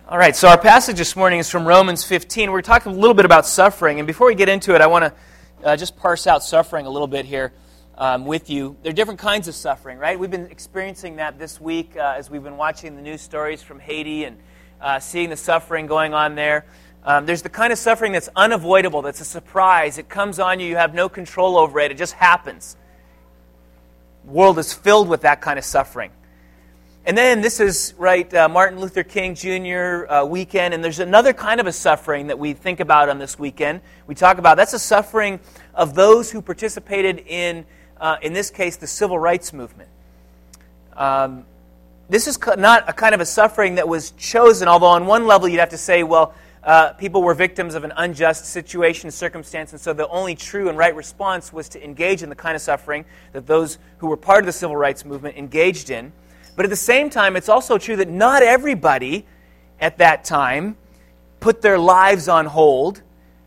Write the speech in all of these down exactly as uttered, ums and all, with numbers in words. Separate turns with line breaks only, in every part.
All right, so our passage this morning is from Romans fifteen. We're talking a little bit about suffering, and before we get into it, I want to uh, just parse out suffering a little bit here um, with you. There are different kinds of suffering, right? We've been experiencing that this week uh, as we've been watching the news stories from Haiti and uh, seeing the suffering going on there. Um, there's the kind of suffering that's unavoidable, that's a surprise. It comes on you, you have no control over it, it just happens. The world is filled with that kind of suffering. And then this is, right, uh, Martin Luther King Junior Uh, weekend, and there's another kind of a suffering that we think about on this weekend. We talk about, that's a suffering of those who participated in, uh, in this case, the civil rights movement. Um, this is not a kind of a suffering that was chosen, although on one level you'd have to say, well, uh, people were victims of an unjust situation, circumstance, and so the only true and right response was to engage in the kind of suffering that those who were part of the civil rights movement engaged in. But at the same time, it's also true that not everybody at that time put their lives on hold,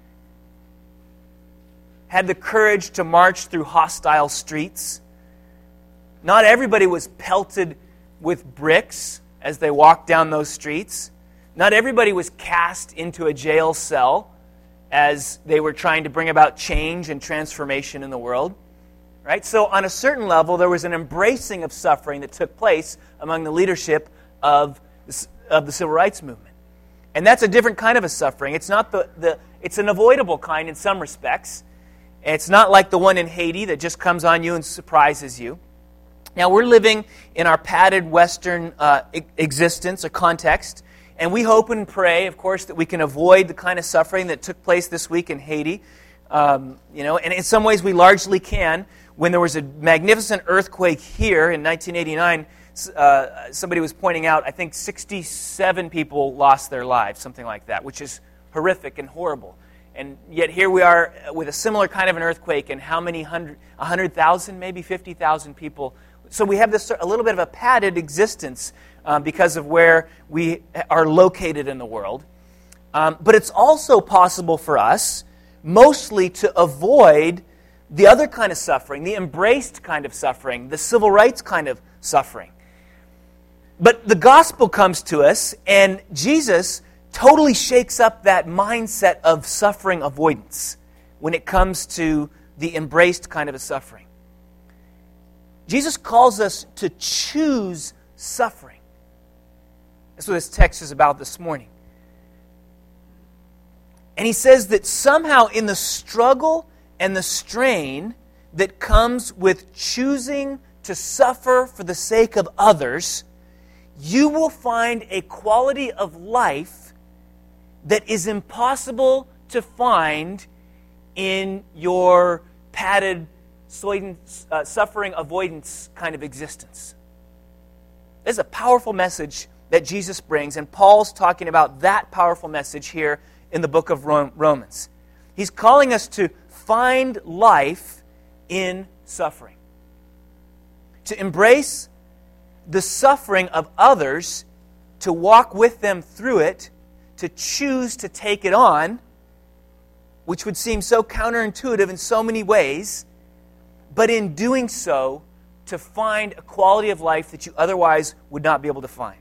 had the courage to march through hostile streets. Not everybody was pelted with bricks as they walked down those streets. Not everybody was cast into a jail cell as they were trying to bring about change and transformation in the world. Right? So on a certain level, there was an embracing of suffering that took place among the leadership of, of the civil rights movement. And that's a different kind of a suffering. It's not the, the it's an avoidable kind in some respects. It's not like the one in Haiti that just comes on you and surprises you. Now, we're living in our padded Western uh, existence, a context, and we hope and pray, of course, that we can avoid the kind of suffering that took place this week in Haiti. Um, you know, and in some ways we largely can. When there was a magnificent earthquake here in nineteen eighty-nine, uh, somebody was pointing out, I think sixty-seven people lost their lives, something like that, which is horrific and horrible. And yet here we are with a similar kind of an earthquake, and how many hundred, one hundred thousand, maybe fifty thousand people. So we have this a little bit of a padded existence um, because of where we are located in the world. Um, but it's also possible for us mostly to avoid the other kind of suffering, the embraced kind of suffering, the civil rights kind of suffering. But the gospel comes to us, and Jesus totally shakes up that mindset of suffering avoidance when it comes to the embraced kind of a suffering. Jesus calls us to choose suffering. That's what this text is about this morning. And he says that somehow in the struggle and the strain that comes with choosing to suffer for the sake of others, you will find a quality of life that is impossible to find in your padded uh, suffering avoidance kind of existence. This is a powerful message that Jesus brings, and Paul's talking about that powerful message here in the book of Romans. He's calling us to find life in suffering. To embrace the suffering of others, to walk with them through it, to choose to take it on, which would seem so counterintuitive in so many ways, but in doing so, to find a quality of life that you otherwise would not be able to find.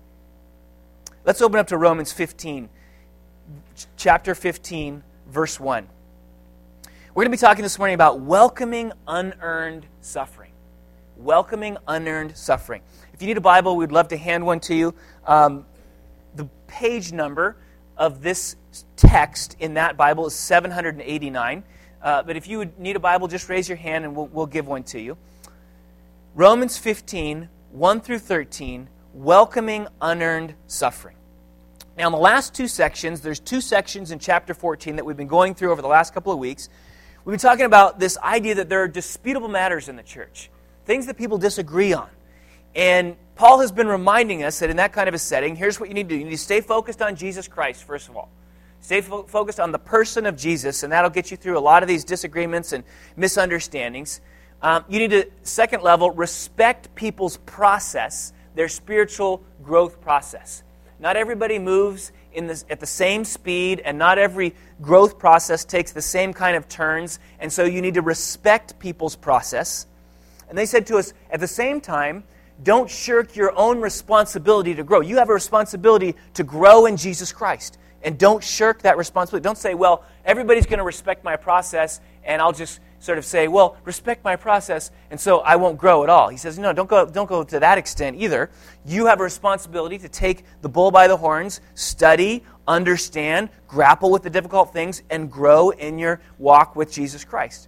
Let's open up to Romans fifteen, chapter fifteen, verse one. We're going to be talking this morning about welcoming unearned suffering. Welcoming unearned suffering. If you need a Bible, we'd love to hand one to you. Um, the page number of this text in that Bible is seven hundred eighty-nine. Uh, but if you would need a Bible, just raise your hand and we'll, we'll give one to you. Romans fifteen, one through thirteen, welcoming unearned suffering. Now, in the last two sections, there's two sections in chapter fourteen that we've been going through over the last couple of weeks. We've been talking about this idea that there are disputable matters in the church, things that people disagree on. And Paul has been reminding us that in that kind of a setting, here's what you need to do. You need to stay focused on Jesus Christ, first of all. Stay fo- focused on the person of Jesus, and that'll get you through a lot of these disagreements and misunderstandings. Um, you need to, second level, respect people's process, their spiritual growth process. Not everybody moves in this, at the same speed, and not every growth process takes the same kind of turns, and so you need to respect people's process. And they said to us, at the same time, don't shirk your own responsibility to grow. You have a responsibility to grow in Jesus Christ. And don't shirk that responsibility. Don't say, well, everybody's going to respect my process, and I'll just sort of say, well, respect my process, and so I won't grow at all. He says, no, don't go, don't go to that extent either. You have a responsibility to take the bull by the horns, study, understand, grapple with the difficult things, and grow in your walk with Jesus Christ.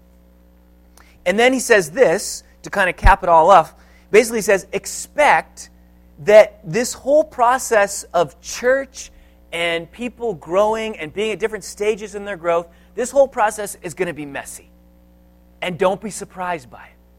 And then he says this, to kind of cap it all off. Basically he says, expect that this whole process of church and people growing and being at different stages in their growth, this whole process is going to be messy. And don't be surprised by it.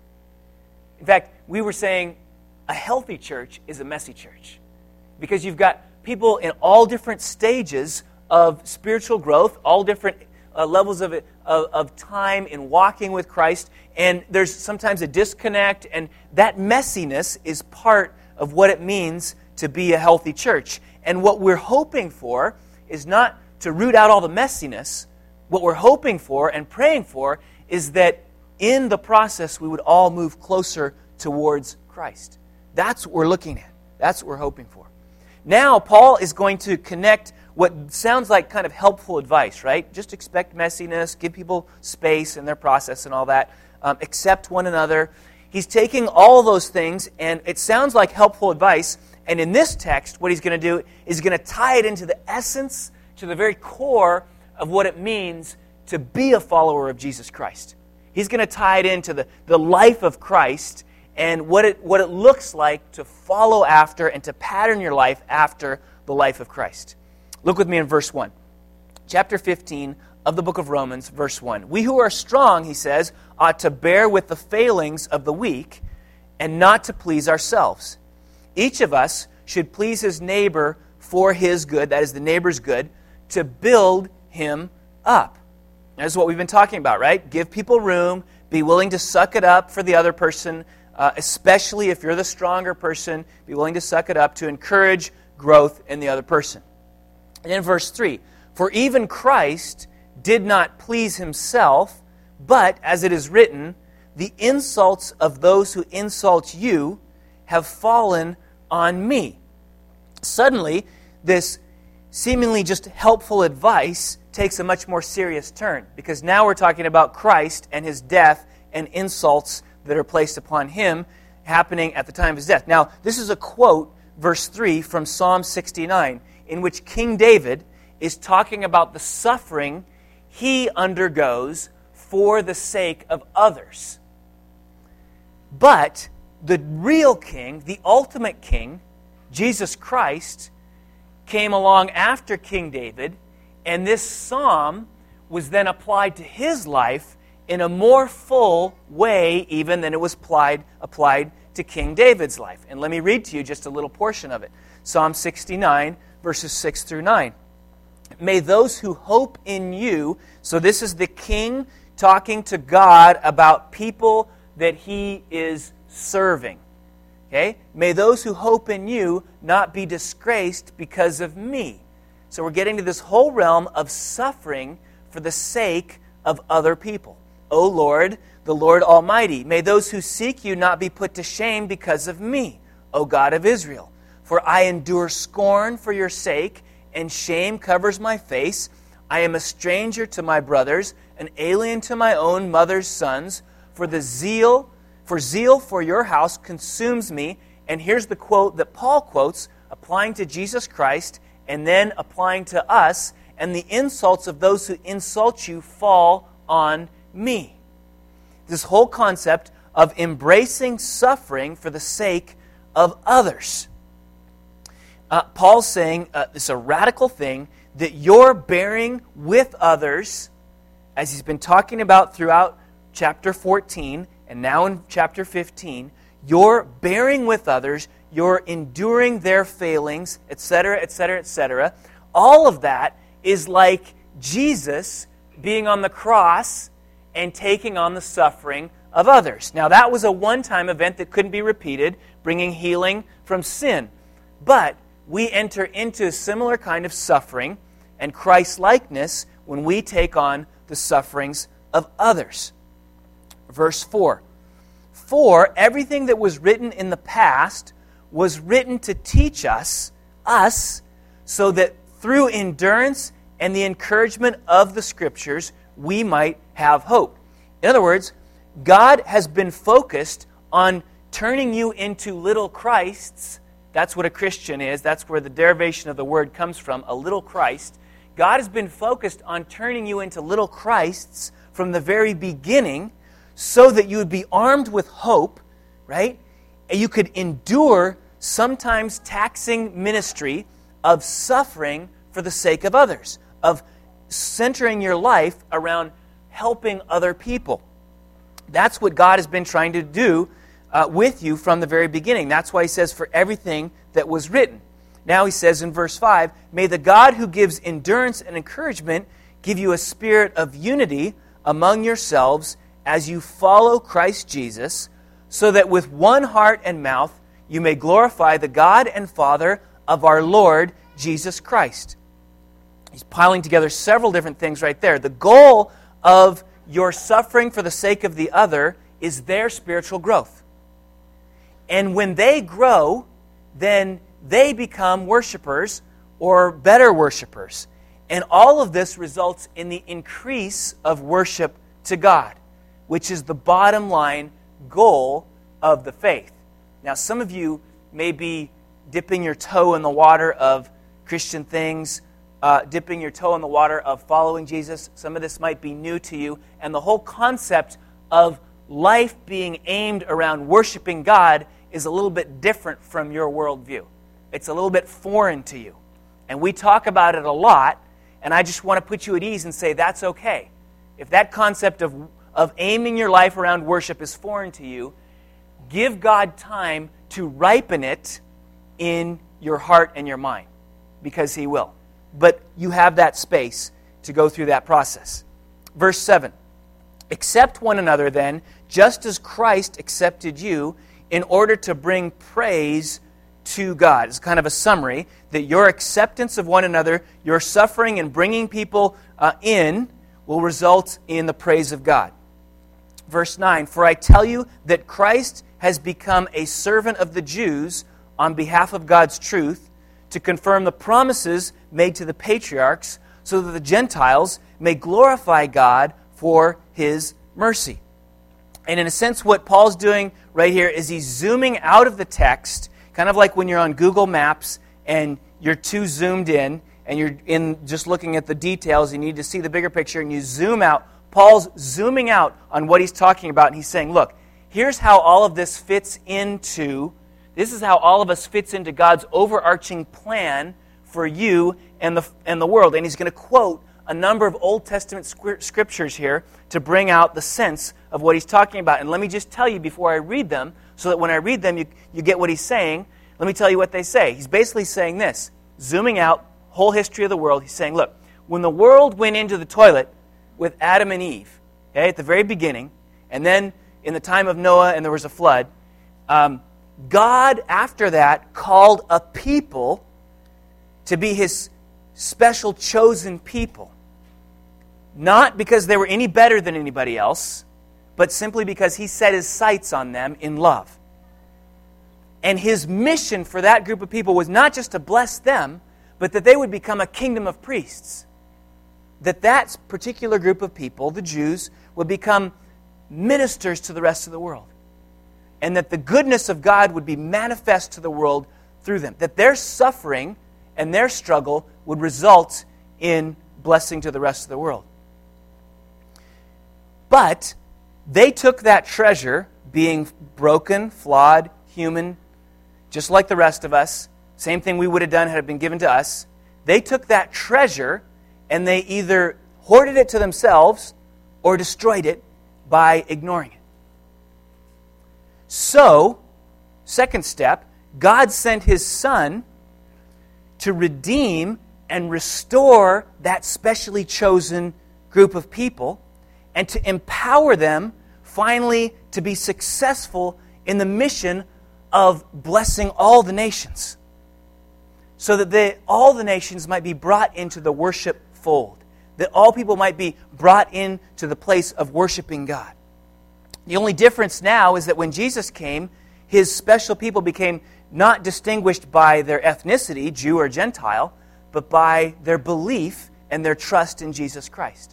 In fact, we were saying a healthy church is a messy church. Because you've got people in all different stages of spiritual growth, all different uh, levels of, it, of, of time in walking with Christ, and there's sometimes a disconnect, and that messiness is part of what it means to be a healthy church. And what we're hoping for is not to root out all the messiness. What we're hoping for and praying for is that in the process we would all move closer towards Christ. That's what we're looking at. That's what we're hoping for. Now, Paul is going to connect what sounds like kind of helpful advice, right? Just expect messiness, give people space in their process and all that. Um, accept one another. He's taking all those things, and it sounds like helpful advice. And in this text, what he's going to do is he's going to tie it into the essence, to the very core of what it means to be a follower of Jesus Christ. He's going to tie it into the, the life of Christ and what it, what it looks like to follow after and to pattern your life after the life of Christ. Look with me in verse one. Chapter fifteen of the book of Romans, verse one. We who are strong, he says, ought to bear with the failings of the weak and not to please ourselves. Each of us should please his neighbor for his good, that is the neighbor's good, to build him up. That's what we've been talking about, right? Give people room, be willing to suck it up for the other person, uh, especially if you're the stronger person, be willing to suck it up to encourage growth in the other person. And in verse three, for even Christ did not please himself, but, as it is written, the insults of those who insult you have fallen on me. Suddenly, this seemingly just helpful advice takes a much more serious turn, because now we're talking about Christ and his death and insults that are placed upon him happening at the time of his death. Now, this is a quote, verse three, from Psalm sixty-nine, in which King David is talking about the suffering he undergoes for the sake of others. But the real king, the ultimate king, Jesus Christ, came along after King David, and this psalm was then applied to his life in a more full way even than it was applied, applied to King David's life. And let me read to you just a little portion of it. Psalm sixty-nine, verses six through nine. May those who hope in you, so this is the king talking to God about people that he is serving. Okay? May those who hope in you not be disgraced because of me. So we're getting to this whole realm of suffering for the sake of other people. O Lord, the Lord Almighty, may those who seek you not be put to shame because of me, O God of Israel. For I endure scorn for your sake, and shame covers my face. I am a stranger to my brothers, an alien to my own mother's sons. For the zeal, for zeal for your house consumes me. And here's the quote that Paul quotes, applying to Jesus Christ, and then applying to us. And the insults of those who insult you fall on me. This whole concept of embracing suffering for the sake of others. Uh, Paul's saying uh, this is a radical thing, that you're bearing with others, as he's been talking about throughout chapter fourteen, and now in chapter fifteen, you're bearing with others, you're enduring their failings, et cetera, et cetera, et cetera. All of that is like Jesus being on the cross and taking on the suffering of others. Now, that was a one-time event that couldn't be repeated, bringing healing from sin. But we enter into a similar kind of suffering and Christ-likeness when we take on the sufferings of others. Verse four. For everything that was written in the past was written to teach us, us, so that through endurance and the encouragement of the Scriptures, we might have hope. In other words, God has been focused on turning you into little Christs. That's what a Christian is. That's where the derivation of the word comes from, a little Christ. God has been focused on turning you into little Christs from the very beginning so that you would be armed with hope, right? And you could endure sometimes taxing ministry of suffering for the sake of others, of centering your life around helping other people. That's what God has been trying to do uh, with you from the very beginning. That's why he says, for everything that was written. Now he says in verse five, may the God who gives endurance and encouragement give you a spirit of unity among yourselves as you follow Christ Jesus, so that with one heart and mouth you may glorify the God and Father of our Lord Jesus Christ. He's piling together several different things right there. The goal of your suffering for the sake of the other is their spiritual growth. And when they grow, then they become worshipers or better worshipers. And all of this results in the increase of worship to God, which is the bottom line goal of the faith. Now, some of you may be dipping your toe in the water of Christian things, uh, dipping your toe in the water of following Jesus. Some of this might be new to you. And the whole concept of life being aimed around worshiping God is a little bit different from your worldview. It's a little bit foreign to you. And we talk about it a lot, and I just want to put you at ease and say that's okay. If that concept of, of aiming your life around worship is foreign to you, give God time to ripen it in your heart and your mind, because He will. But you have that space to go through that process. Verse seven, accept one another then, just as Christ accepted you, in order to bring praise to God. It's kind of a summary that your acceptance of one another, your suffering and bringing people uh, in, will result in the praise of God. Verse nine, for I tell you that Christ has become a servant of the Jews on behalf of God's truth, to confirm the promises made to the patriarchs, so that the Gentiles may glorify God for His mercy. And in a sense, what Paul's doing right here is he's zooming out of the text, kind of like when you're on Google Maps and you're too zoomed in, and you're in just looking at the details, you need to see the bigger picture, and you zoom out. Paul's zooming out on what he's talking about, and he's saying, look, here's how all of this fits into, this is how all of us fits into God's overarching plan for you and the, and the world. And he's going to quote a number of Old Testament scriptures here to bring out the sense of what he's talking about. And let me just tell you before I read them, so that when I read them, you, you get what he's saying. Let me tell you what they say. He's basically saying this, zooming out, whole history of the world. He's saying, look, when the world went into the toilet with Adam and Eve, okay, at the very beginning, and then in the time of Noah and there was a flood, um, God, after that, called a people to be His special chosen people. Not because they were any better than anybody else, but simply because He set His sights on them in love. And His mission for that group of people was not just to bless them, but that they would become a kingdom of priests. That that particular group of people, the Jews, would become ministers to the rest of the world. And that the goodness of God would be manifest to the world through them. That their suffering and their struggle would result in blessing to the rest of the world. But they took that treasure, being broken, flawed, human, just like the rest of us, same thing we would have done had it been given to us. They took that treasure and they either hoarded it to themselves or destroyed it by ignoring it. So, second step, God sent His Son to redeem and restore that specially chosen group of people and to empower them finally to be successful in the mission of blessing all the nations, so that they, all the nations might be brought into the worship fold, that all people might be brought into the place of worshiping God. The only difference now is that when Jesus came, his special people became not distinguished by their ethnicity, Jew or Gentile, but by their belief and their trust in Jesus Christ.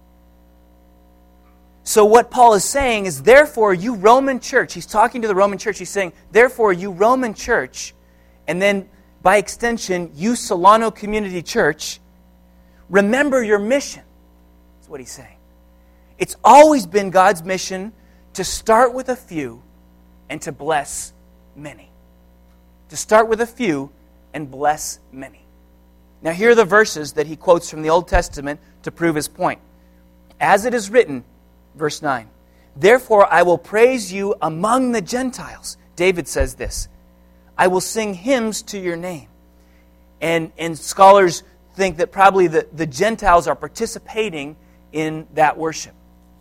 So what Paul is saying is, therefore, you Roman church, he's talking to the Roman church, he's saying, therefore, you Roman church, and then by extension, you Solano Community Church, remember your mission. That's what he's saying. It's always been God's mission to start with a few and to bless many. To start with a few and bless many. Now here are the verses that he quotes from the Old Testament to prove his point. As it is written, verse nine, therefore I will praise you among the Gentiles. David says this, I will sing hymns to your name. And, and scholars think that probably the, the Gentiles are participating in that worship.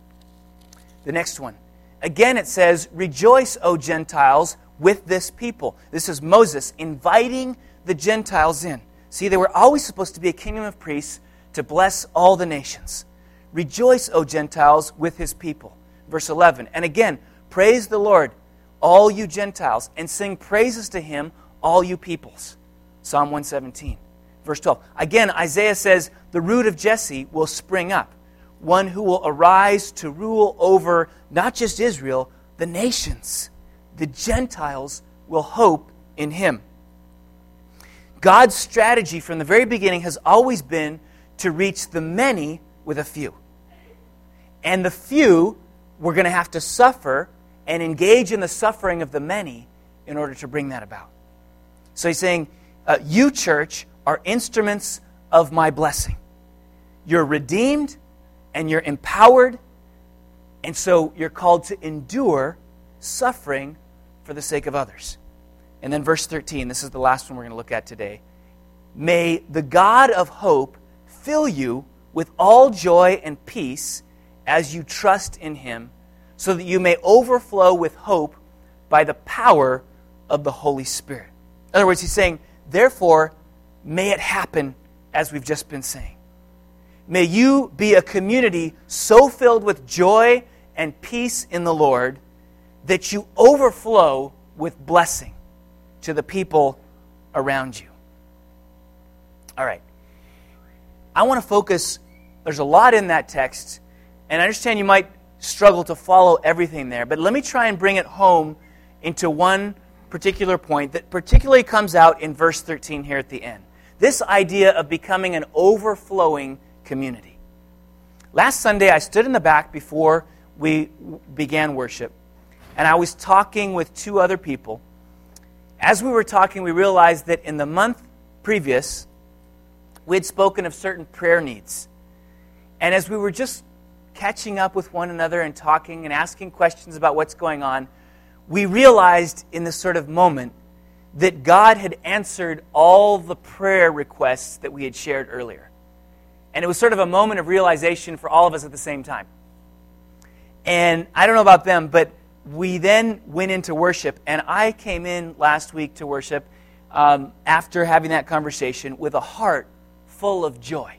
The next one. Again it says, rejoice, O Gentiles, with this people. This is Moses inviting the Gentiles in. See, they were always supposed to be a kingdom of priests to bless all the nations. Rejoice, O Gentiles, with his people. Verse eleven. And again, praise the Lord, all you Gentiles, and sing praises to him, all you peoples. Psalm one seventeen. Verse twelve. Again, Isaiah says, the root of Jesse will spring up, one who will arise to rule over not just Israel, the nations. The Gentiles will hope in him. God's strategy from the very beginning has always been to reach the many with a few. And the few were going to have to suffer and engage in the suffering of the many in order to bring that about. So he's saying, uh, you, church, are instruments of my blessing. You're redeemed and you're empowered, and so you're called to endure suffering for the sake of others. And then verse thirteen, this is the last one we're going to look at today. May the God of hope fill you with all joy and peace as you trust in him, so that you may overflow with hope by the power of the Holy Spirit. In other words, he's saying, therefore, may it happen as we've just been saying. May you be a community so filled with joy and peace in the Lord that you overflow with blessing to the people around you. All right. I want to focus, there's a lot in that text, and I understand you might struggle to follow everything there, but let me try and bring it home into one particular point that particularly comes out in verse thirteen here at the end. This idea of becoming an overflowing community. Last Sunday, I stood in the back before we began worship, and I was talking with two other people. As we were talking, we realized that in the month previous, we had spoken of certain prayer needs. And as we were just catching up with one another and talking and asking questions about what's going on, we realized in this sort of moment that God had answered all the prayer requests that we had shared earlier. And it was sort of a moment of realization for all of us at the same time. And I don't know about them, but we then went into worship, and I came in last week to worship um, after having that conversation with a heart full of joy,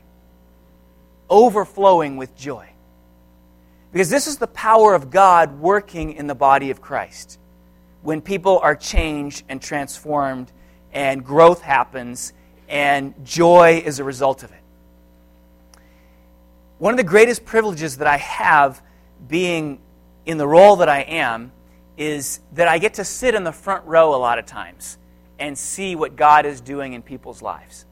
overflowing with joy. Because this is the power of God working in the body of Christ. When people are changed and transformed, and growth happens, and joy is a result of it. One of the greatest privileges that I have being in the role that I am is that I get to sit in the front row a lot of times and see what God is doing in people's lives.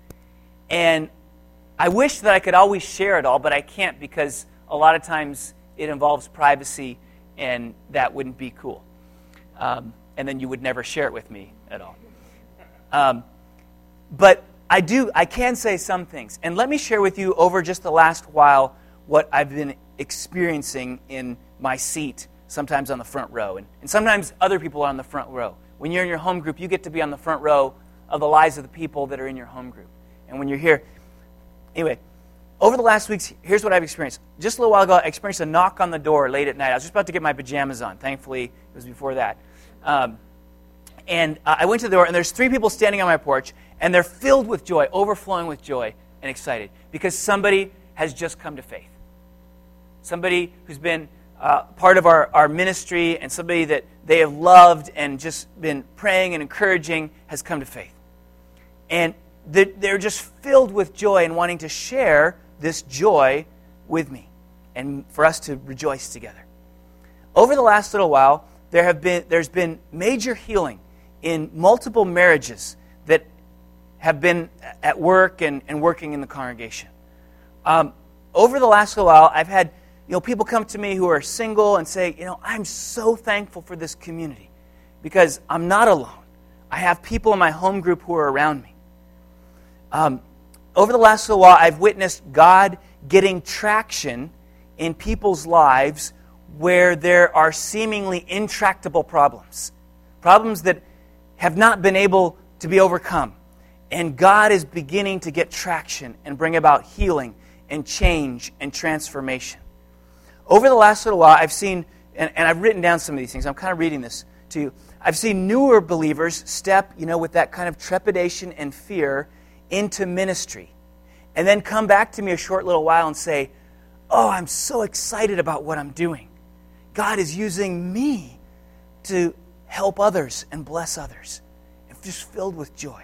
And I wish that I could always share it all, but I can't, because a lot of times it involves privacy, and that wouldn't be cool. Um, and then you would never share it with me at all. Um, but I do, I can say some things. And let me share with you over just the last while what I've been experiencing in my seat, sometimes on the front row. And, and sometimes other people are on the front row. When you're in your home group, you get to be on the front row of the lives of the people that are in your home group. And when you're here, anyway, over the last weeks, here's what I've experienced. Just a little while ago, I experienced a knock on the door late at night. I was just about to get my pajamas on. Thankfully, it was before that. Um, and uh, I went to the door, and there's three people standing on my porch, and they're filled with joy, overflowing with joy and excited, because somebody has just come to faith. Somebody who's been uh, part of our, our ministry and somebody that they have loved and just been praying and encouraging has come to faith. And they're just filled with joy and wanting to share this joy with me and for us to rejoice together. Over the last little while, there have been there's been major healing in multiple marriages that have been at work and, and working in the congregation. Um, over the last little while, I've had you know people come to me who are single and say, you know, I'm so thankful for this community because I'm not alone. I have people in my home group who are around me. Um, over the last little while, I've witnessed God getting traction in people's lives where there are seemingly intractable problems. Problems that have not been able to be overcome. And God is beginning to get traction and bring about healing and change and transformation. Over the last little while, I've seen, and, and I've written down some of these things. I'm kind of reading this to you. I've seen newer believers step, you know, with that kind of trepidation and fear into ministry, and then come back to me a short little while and say, oh, I'm so excited about what I'm doing. God is using me to help others and bless others. I'm just filled with joy.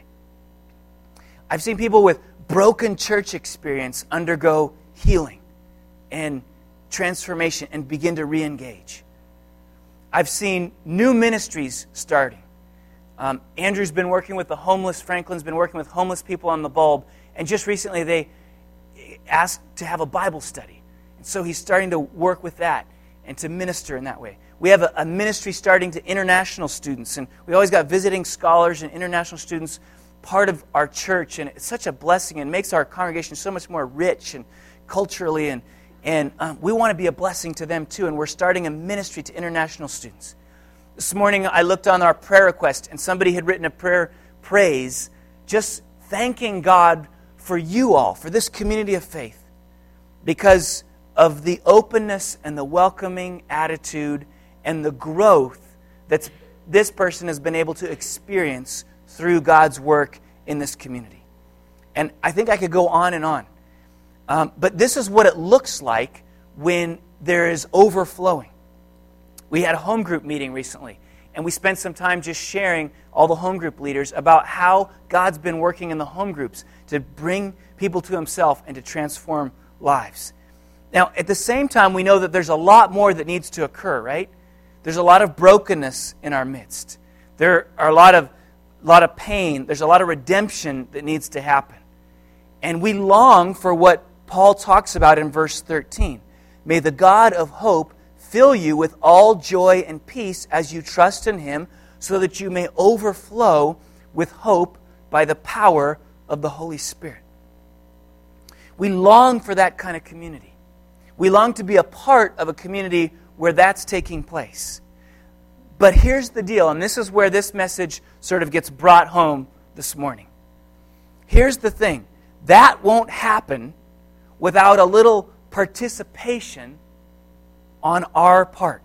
I've seen people with broken church experience undergo healing and transformation and begin to re-engage. I've seen new ministries starting. Um, Andrew's been working with the homeless. Franklin's been working with homeless people on the Bulb. And just recently they asked to have a Bible study. And so he's starting to work with that and to minister in that way. We have a, a ministry starting to international students. And we always got visiting scholars and international students part of our church. And it's such a blessing and makes our congregation so much more rich and culturally. And, and um, we want to be a blessing to them too. And we're starting a ministry to international students. This morning I looked on our prayer request and somebody had written a prayer praise just thanking God for you all, for this community of faith, because of the openness and the welcoming attitude and the growth that this person has been able to experience through God's work in this community. And I think I could go on and on. Um, but this is what it looks like when there is overflowing. We had a home group meeting recently, and we spent some time just sharing, all the home group leaders, about how God's been working in the home groups to bring people to Himself and to transform lives. Now, at the same time, we know that there's a lot more that needs to occur, right? There's a lot of brokenness in our midst. There are a lot of, a lot of pain. There's a lot of redemption that needs to happen. And we long for what Paul talks about in verse thirteen. May the God of hope fill you with all joy and peace as you trust in Him, so that you may overflow with hope by the power of the Holy Spirit. We long for that kind of community. We long to be a part of a community where that's taking place. But here's the deal, and this is where this message sort of gets brought home this morning. Here's the thing. That won't happen without a little participation on our part.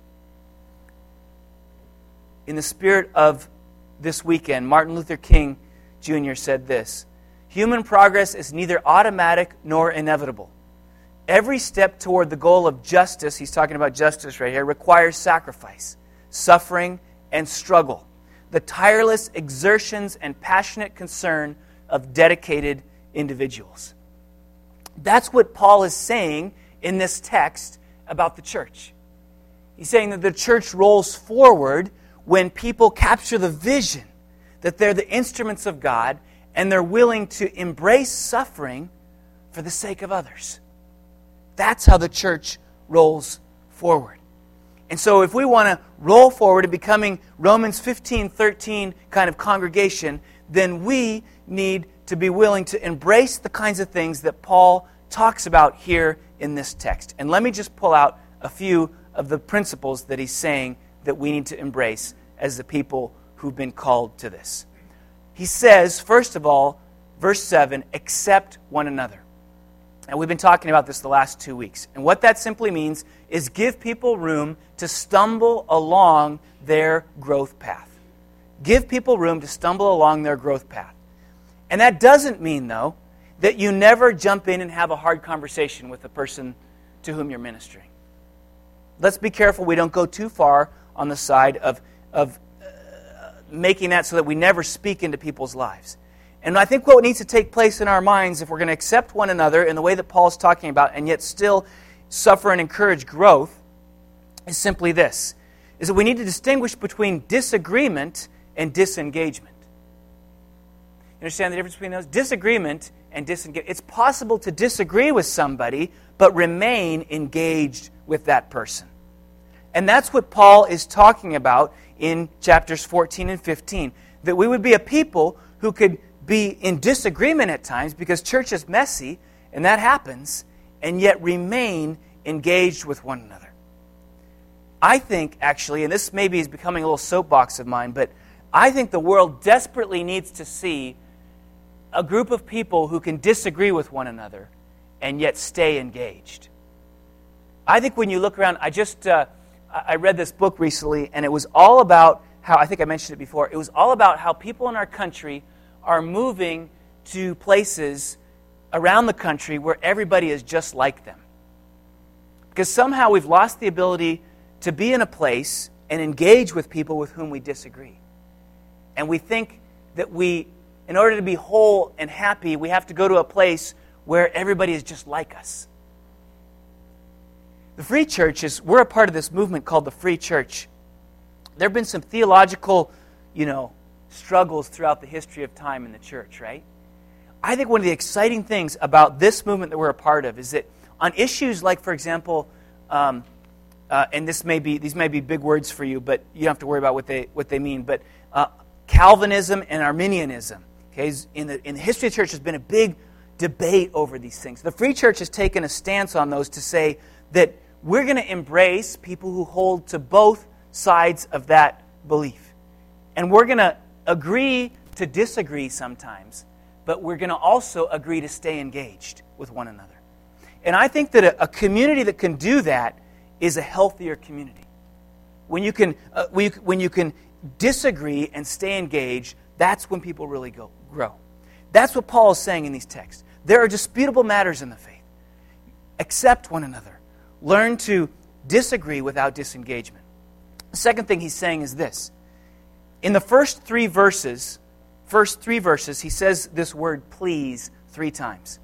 In the spirit of this weekend, Martin Luther King Junior said this: human progress is neither automatic nor inevitable. Every step toward the goal of justice, he's talking about justice right here, requires sacrifice, suffering, and struggle. The tireless exertions and passionate concern of dedicated individuals. That's what Paul is saying in this text about the church. He's saying that the church rolls forward when people capture the vision that they're the instruments of God and they're willing to embrace suffering for the sake of others. That's how the church rolls forward. And so if we want to roll forward to becoming Romans fifteen thirteen kind of congregation, then we need to be willing to embrace the kinds of things that Paul talks about here in this text. And let me just pull out a few of the principles that he's saying that we need to embrace as the people who've been called to this. He says, first of all, verse seven, accept one another. And we've been talking about this the last two weeks. And what that simply means is give people room to stumble along their growth path. Give people room to stumble along their growth path. And that doesn't mean, though, that you never jump in and have a hard conversation with the person to whom you're ministering. let's be careful we don't go too far on the side of, of uh, making that so that we never speak into people's lives. And I think what needs to take place in our minds, if we're going to accept one another in the way that Paul's talking about and yet still suffer and encourage growth, is simply this, is that we need to distinguish between disagreement and disengagement. You understand the difference between those? Disagreement and disengagement. It's possible to disagree with somebody, but remain engaged with that person. And that's what Paul is talking about in chapters fourteen and fifteen. That we would be a people who could be in disagreement at times because church is messy, and that happens, and yet remain engaged with one another. I think, actually, and this maybe is becoming a little soapbox of mine, but I think the world desperately needs to see a group of people who can disagree with one another and yet stay engaged. I think when you look around, I just, uh, I read this book recently, and it was all about how, I think I mentioned it before, it was all about how people in our country are moving to places around the country where everybody is just like them. Because somehow we've lost the ability to be in a place and engage with people with whom we disagree. And we think that we, in order to be whole and happy, we have to go to a place where everybody is just like us. The Free Church is, we're a part of this movement called the Free Church. There have been some theological, you know, struggles throughout the history of time in the church, right? I think one of the exciting things about this movement that we're a part of is that on issues like, for example, um, uh, and this may be these may be big words for you, but you don't have to worry about what they what they mean. But uh, Calvinism and Arminianism, okay, in the in the history of the church, has been a big debate over these things. The Free Church has taken a stance on those to say that we're going to embrace people who hold to both sides of that belief, and we're going to agree to disagree sometimes, but we're going to also agree to stay engaged with one another. And I think that a, a community that can do that is a healthier community. When you can, uh, when you, when you can disagree and stay engaged, that's when people really go grow. That's what Paul is saying in these texts. There are disputable matters in the faith. Accept one another. Learn to disagree without disengagement. The second thing he's saying is this. In the first three verses, first three verses, he says this word please three times.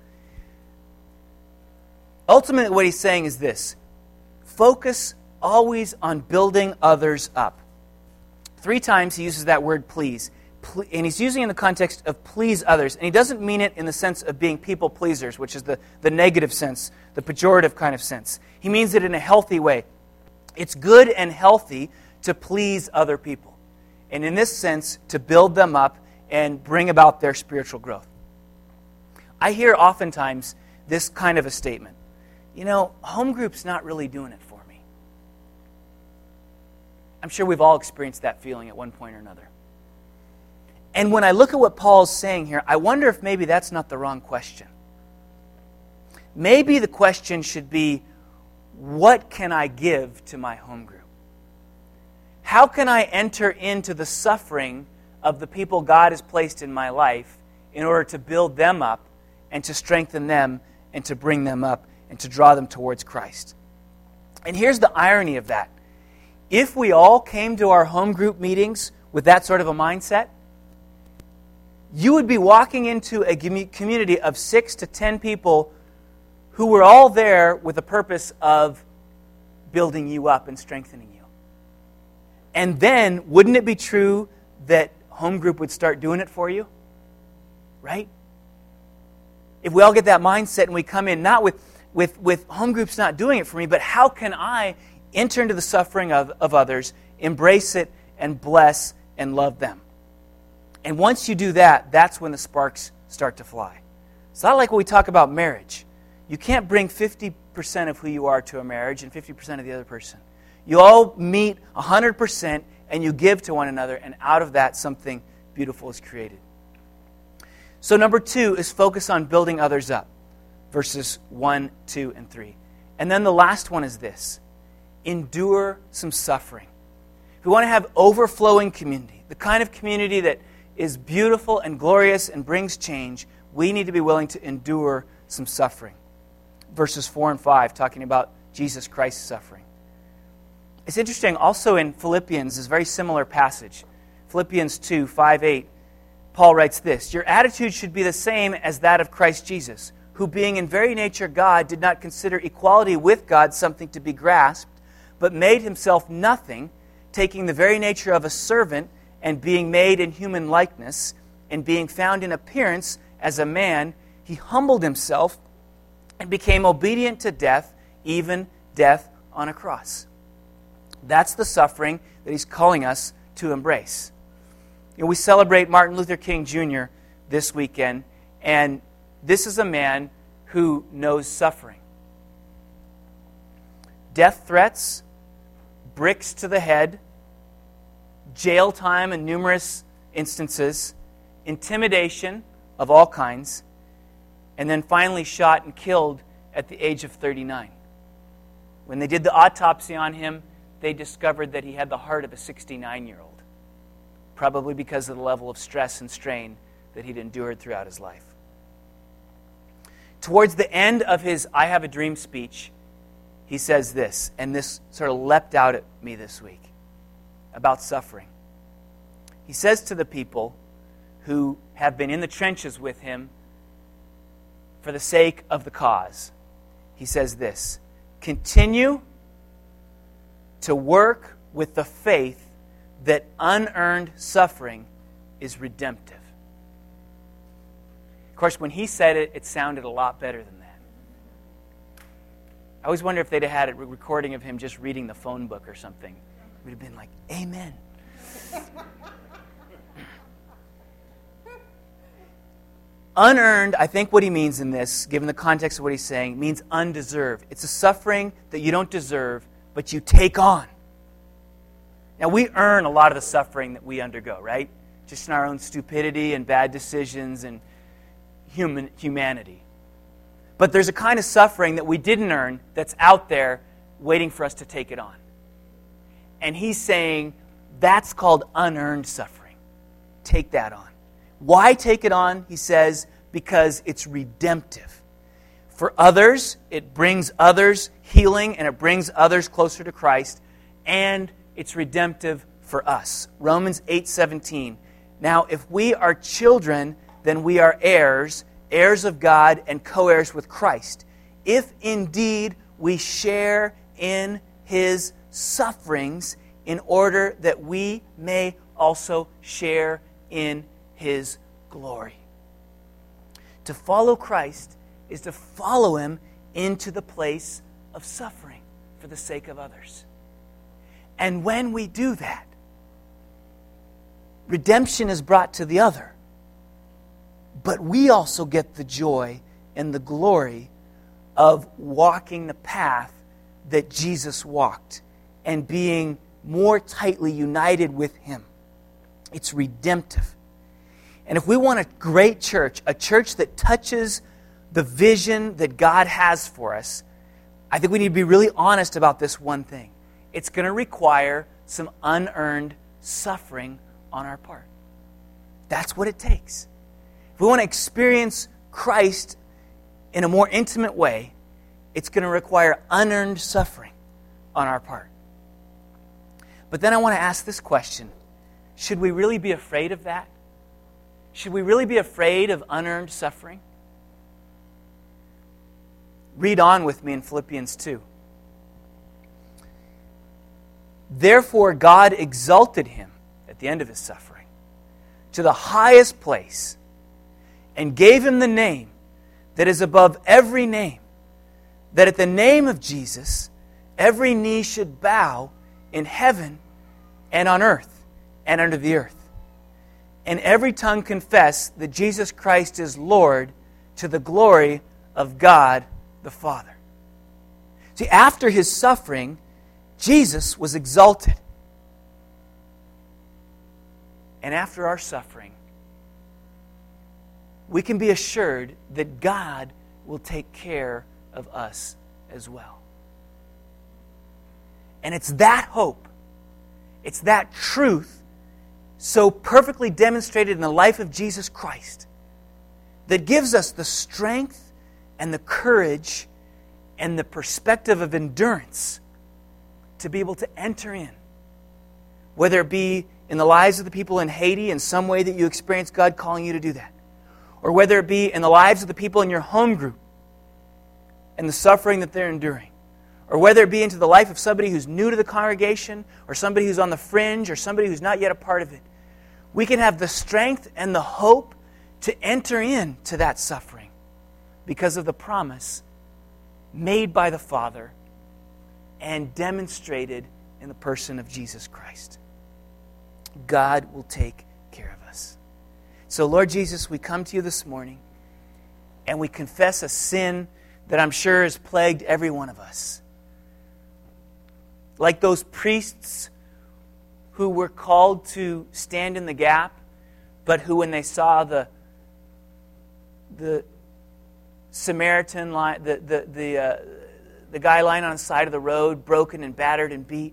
Ultimately, what he's saying is this. Focus always on building others up. Three times he uses that word please. And he's using it in the context of please others. And he doesn't mean it in the sense of being people pleasers, which is the, the negative sense, the pejorative kind of sense. He means it in a healthy way. It's good and healthy to please other people. And in this sense, to build them up and bring about their spiritual growth. I hear oftentimes this kind of a statement. You know, home group's not really doing it for me. I'm sure we've all experienced that feeling at one point or another. And when I look at what Paul's saying here, I wonder if maybe that's not the wrong question. Maybe the question should be, what can I give to my home group? How can I enter into the suffering of the people God has placed in my life in order to build them up and to strengthen them and to bring them up and to draw them towards Christ? And here's the irony of that. If we all came to our home group meetings with that sort of a mindset, you would be walking into a community of six to ten people who were all there with the purpose of building you up and strengthening you. And then, wouldn't it be true that home group would start doing it for you? Right? If we all get that mindset and we come in not with, with, with home groups not doing it for me, but how can I enter into the suffering of, of others, embrace it, and bless and love them? And once you do that, that's when the sparks start to fly. It's not like when we talk about marriage. You can't bring fifty percent of who you are to a marriage and fifty percent of the other person. You all meet one hundred percent and you give to one another, and out of that something beautiful is created. So number two is focus on building others up. Verses one, two, and three. And then the last one is this. Endure some suffering. If we want to have overflowing community, the kind of community that is beautiful and glorious and brings change, we need to be willing to endure some suffering. Verses four and five, talking about Jesus Christ's suffering. It's interesting, also in Philippians, this very similar passage. Philippians two, five, eight, Paul writes this, "Your attitude should be the same as that of Christ Jesus, who being in very nature God, did not consider equality with God something to be grasped, but made himself nothing, taking the very nature of a servant, and being made in human likeness, and being found in appearance as a man, he humbled himself and became obedient to death, even death on a cross." That's the suffering that he's calling us to embrace. You know, we celebrate Martin Luther King Junior this weekend, and this is a man who knows suffering. Death threats, bricks to the head, jail time in numerous instances, intimidation of all kinds, and then finally shot and killed at the age of thirty-nine. When they did the autopsy on him, they discovered that he had the heart of a sixty-nine-year-old, probably because of the level of stress and strain that he'd endured throughout his life. Towards the end of his I Have a Dream speech, he says this, and this sort of leapt out at me this week, about suffering. He says to the people who have been in the trenches with him for the sake of the cause, he says this, "Continue to work with the faith that unearned suffering is redemptive." Of course, when he said it, it sounded a lot better than that. I always wonder if they'd have had a recording of him just reading the phone book or something. It would have been like, amen. Unearned, I think what he means in this, given the context of what he's saying, means undeserved. It's a suffering that you don't deserve, but you take on. Now, we earn a lot of the suffering that we undergo, right? Just in our own stupidity and bad decisions and human humanity. But there's a kind of suffering that we didn't earn that's out there waiting for us to take it on. And he's saying that's called unearned suffering. Take that on. Why take it on? He says, because it's redemptive. For others, it brings others healing and it brings others closer to Christ, and it's redemptive for us. Romans eight seventeen. "Now, if we are children, then we are heirs, heirs of God and co-heirs with Christ, if indeed we share in his sufferings, in order that we may also share in his glory." To follow Christ is to follow him into the place of suffering for the sake of others. And when we do that, redemption is brought to the other. But we also get the joy and the glory of walking the path that Jesus walked and being more tightly united with him. It's redemptive. And if we want a great church, a church that touches the vision that God has for us, I think we need to be really honest about this one thing. It's going to require some unearned suffering on our part. That's what it takes. If we want to experience Christ in a more intimate way, it's going to require unearned suffering on our part. But then I want to ask this question. Should we really be afraid of that? Should we really be afraid of unearned suffering? Read on with me in Philippians two. "Therefore God exalted him," at the end of his suffering, "to the highest place, and gave him the name that is above every name, that at the name of Jesus every knee should bow in heaven and on earth and under the earth, and every tongue confess that Jesus Christ is Lord, to the glory of God the Father." See, after his suffering, Jesus was exalted. And after our suffering, we can be assured that God will take care of us as well. And it's that hope, it's that truth so perfectly demonstrated in the life of Jesus Christ that gives us the strength and the courage and the perspective of endurance to be able to enter in. Whether it be in the lives of the people in Haiti in some way that you experience God calling you to do that. Or whether it be in the lives of the people in your home group and the suffering that they're enduring. Or whether it be into the life of somebody who's new to the congregation or somebody who's on the fringe or somebody who's not yet a part of it. We can have the strength and the hope to enter into that suffering because of the promise made by the Father and demonstrated in the person of Jesus Christ. God will take care of us. So, Lord Jesus, we come to you this morning and we confess a sin that I'm sure has plagued every one of us. Like those priests who were called to stand in the gap, but who, when they saw the the Samaritan, line, the the the, uh, the guy lying on the side of the road, broken and battered and beat,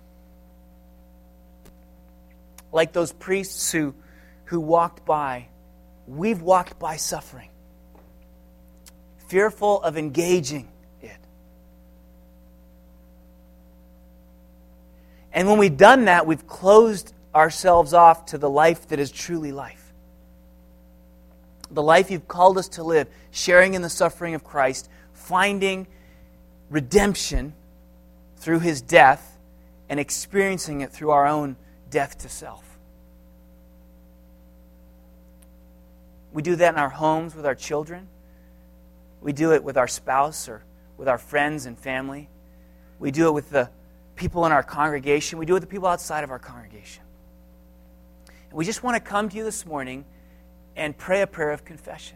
like those priests who who walked by, we've walked by suffering, fearful of engaging it. And when we've done that, we've closed ourselves off to the life that is truly life. The life you've called us to live, sharing in the suffering of Christ, finding redemption through His death, and experiencing it through our own death to self. We do that in our homes with our children. We do it with our spouse or with our friends and family. We do it with the people in our congregation. We do it with the people outside of our congregation. And we just want to come to you this morning and pray a prayer of confession.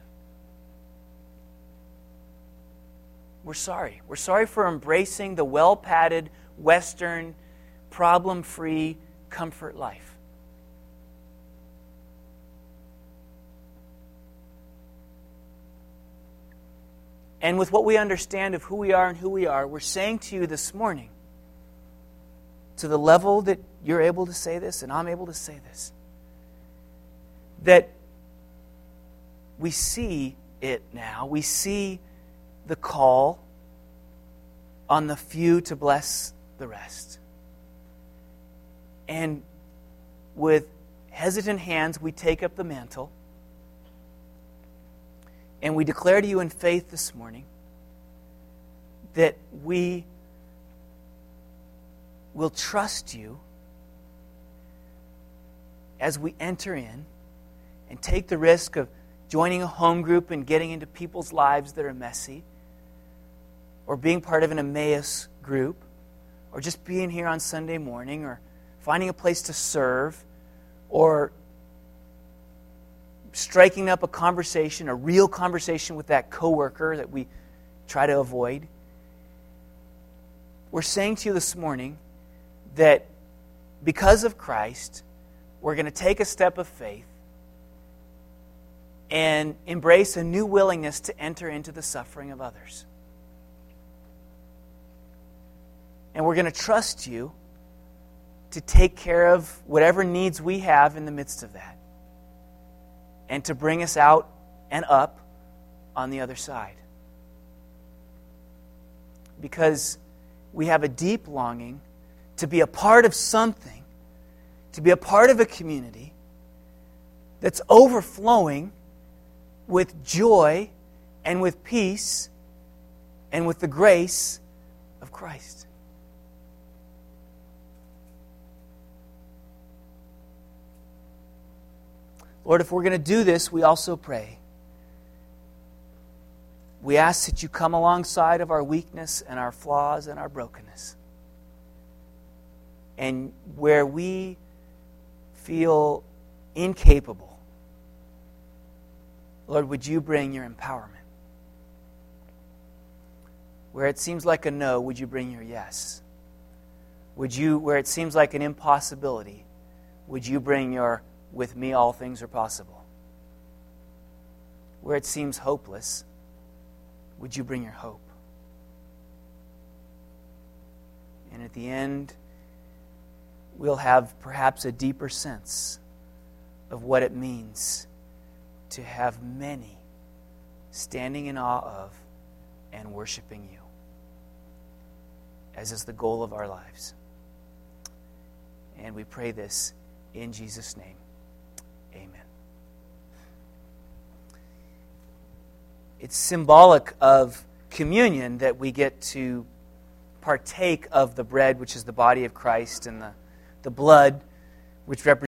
We're sorry. We're sorry for embracing the well-padded, Western, problem-free comfort life. And with what we understand of who we are and who we are, we're saying to you this morning, to the level that you're able to say this and I'm able to say this, that we see it now. We see the call on the few to bless the rest. And with hesitant hands, we take up the mantle. And we declare to you in faith this morning that we will trust you as we enter in and take the risk of joining a home group and getting into people's lives that are messy, or being part of an Emmaus group, or just being here on Sunday morning, or finding a place to serve, or striking up a conversation, a real conversation with that coworker that we try to avoid. We're saying to you this morning that because of Christ, we're going to take a step of faith and embrace a new willingness to enter into the suffering of others. And we're going to trust you to take care of whatever needs we have in the midst of that, and to bring us out and up on the other side. Because we have a deep longing to be a part of something, to be a part of a community that's overflowing with joy and with peace and with the grace of Christ. Lord, if we're going to do this, we also pray. We ask that you come alongside of our weakness and our flaws and our brokenness. And where we feel incapable, Lord, would you bring your empowerment? Where it seems like a no, would you bring your yes? Would you, where it seems like an impossibility, would you bring your with me all things are possible? Where it seems hopeless, would you bring your hope? And at the end, we'll have perhaps a deeper sense of what it means to have many standing in awe of and worshiping you. as is the goal of our lives. And we pray this in Jesus' name. Amen. It's symbolic of communion that we get to partake of the bread, which is the body of Christ, and the, the blood, which represents